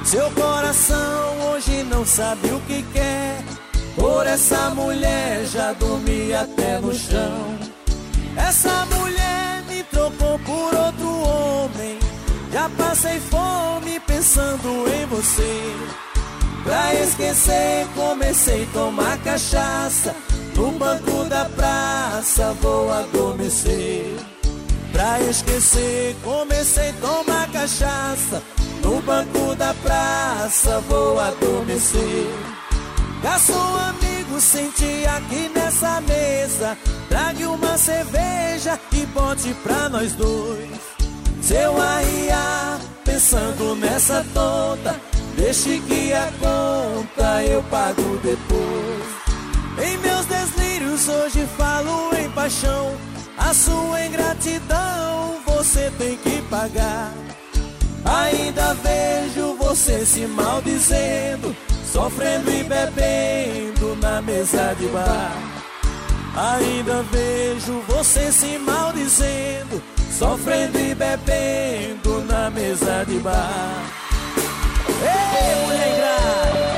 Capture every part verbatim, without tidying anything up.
Seu coração hoje não sabe o que quer. Por essa mulher já dormi até no chão. Essa mulher me trocou por outro homem. Já passei fome pensando em você. Pra esquecer comecei a tomar cachaça. No banco da praça vou adormecer. Pra esquecer comecei a tomar cachaça. No banco da praça vou adormecer. Garçom amigo, sente aqui nessa mesa. Trague uma cerveja e bote pra nós dois. Seu arriar, pensando nessa tonta, deixe que a conta eu pago depois. Em meus delírios hoje falo em paixão. A sua ingratidão você tem que pagar. Ainda vejo você se maldizendo, sofrendo e bebendo na mesa de bar. Ainda vejo você se maldizendo, sofrendo e bebendo na mesa de bar. Ei, mulher ingrata!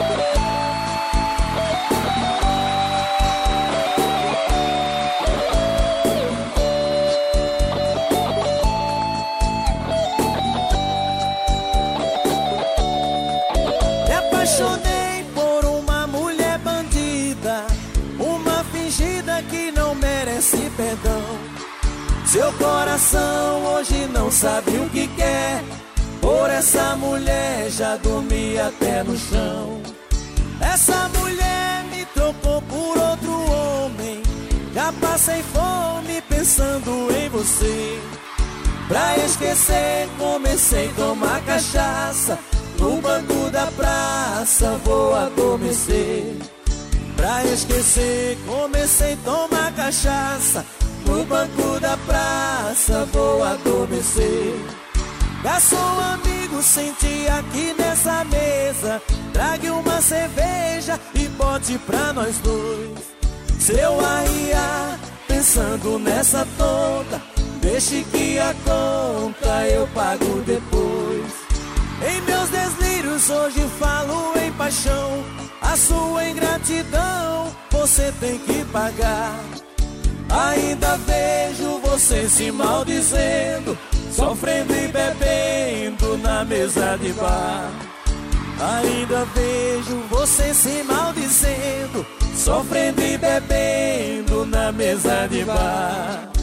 Apaixonei por uma mulher bandida, uma fingida que não merece perdão. Seu coração hoje não sabe o que quer. Por essa mulher já dormi até no chão. Essa mulher me trocou por outro homem. Já passei fome pensando em você. Pra esquecer comecei a tomar cachaça. No banco da praça vou adormecer. Pra esquecer comecei a tomar cachaça. No banco da praça vou adormecer. Garçom amigo, sente aqui nessa mesa. Trague uma cerveja e bote pra nós dois. Seu arriar, pensando nessa tonta, deixe que a conta eu pago depois. Em meus delírios hoje falo em paixão. A sua ingratidão você tem que pagar. Ainda vejo você se maldizendo, sofrendo e bebendo na mesa de bar. Ainda vejo você se maldizendo, sofrendo e bebendo na mesa de bar.